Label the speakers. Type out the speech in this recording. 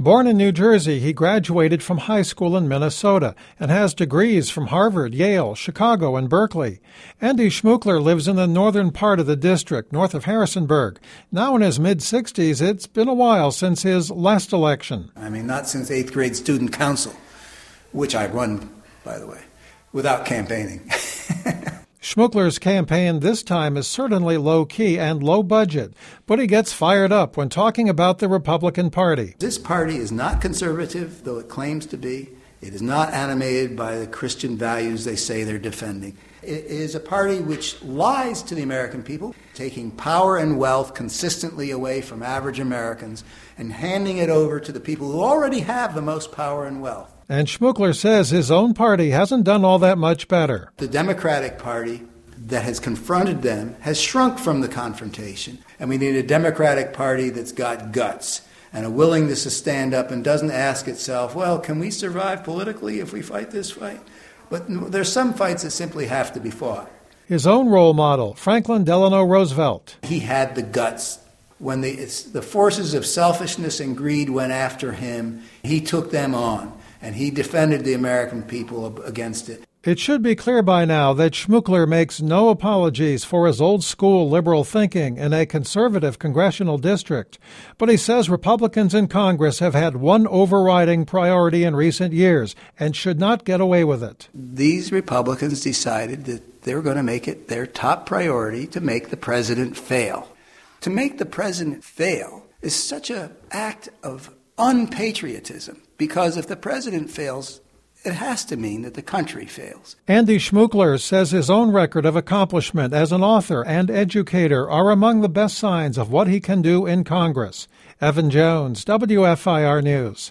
Speaker 1: Born in New Jersey, he graduated from high school in Minnesota and has degrees from Harvard, Yale, Chicago, and Berkeley. Andy Schmookler lives in the northern part of the district, north of Harrisonburg. Now in his mid-60s, it's been a while since his last election.
Speaker 2: Not since 8th grade student council, which I run, by the way, without campaigning.
Speaker 1: Schmookler's campaign this time is certainly low-key and low-budget, but he gets fired up when talking about the Republican Party.
Speaker 2: This party is not conservative, though it claims to be. It is not animated by the Christian values they say they're defending. It is a party which lies to the American people, taking power and wealth consistently away from average Americans and handing it over to the people who already have the most power and wealth.
Speaker 1: And Schmookler says his own party hasn't done all that much better.
Speaker 2: The Democratic Party that has confronted them has shrunk from the confrontation, and we need a Democratic Party that's got guts and a willingness to stand up and doesn't ask itself, well, can we survive politically if we fight this fight? But there's some fights that simply have to be fought.
Speaker 1: His own role model, Franklin Delano Roosevelt.
Speaker 2: He had the guts. When the forces of selfishness and greed went after him, he took them on, and he defended the American people against it.
Speaker 1: It should be clear by now that Schmookler makes no apologies for his old-school liberal thinking in a conservative congressional district, but he says Republicans in Congress have had one overriding priority in recent years and should not get away with it.
Speaker 2: These Republicans decided that they were going to make it their top priority to make the president fail. To make the president fail is such an act of unpatriotism, because if the president fails, it has to mean that the country fails.
Speaker 1: Andy Schmookler says his own record of accomplishment as an author and educator are among the best signs of what he can do in Congress. Evan Jones, WFIR News.